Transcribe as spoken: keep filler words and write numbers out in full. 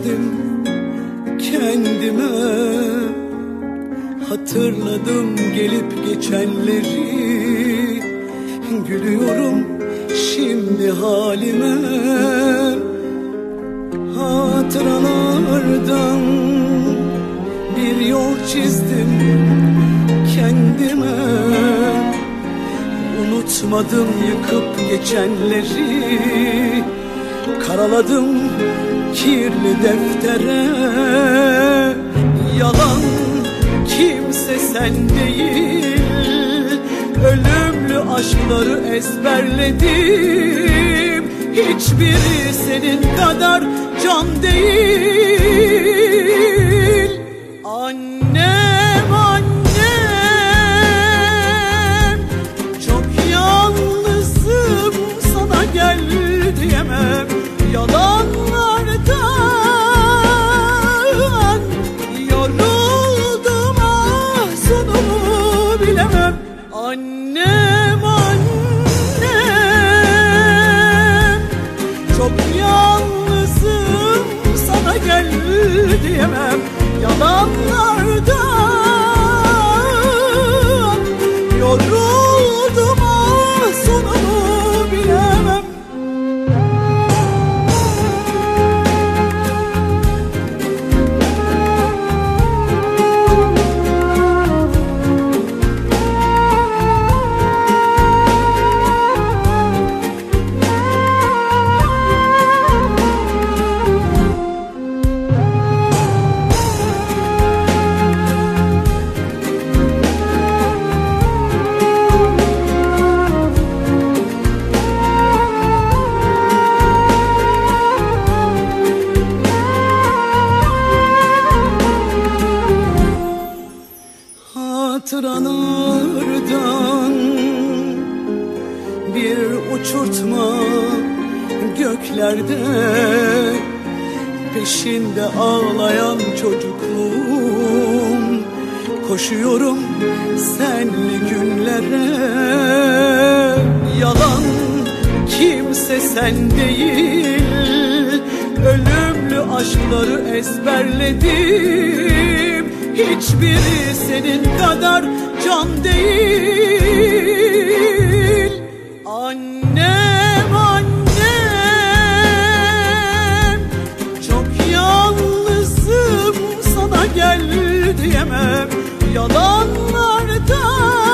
çizdim kendime. Hatırladım gelip geçenleri, gülüyorum şimdi halime. Hatıralardan bir yol çizdim kendime. Unutmadım yıkıp geçenleri, karaladım kirli deftere. Yalan kimse sen değil, ölümlü aşkları ezberledim. Hiçbiri senin kadar can değil. Annem, annem, çok yalnızım, sana gel diyemem. Yalanlardan yoruldum, ah sonunu bilemem. Annem, annem, çok yalnızım, sana gel diyemem. Yalanlardan yoruldum, ah sonunu bilemem. Hatıralardan bir uçurtma göklerde, peşinde ağlayan çocukluğum. Koşuyorum senli günlere. Yalan kimse sen değil, ölümlü aşkları ezberledim. Hiçbiri senin kadar can değil. Annem, annem, çok yalnızım, sana gel diyemem. Yalanlardan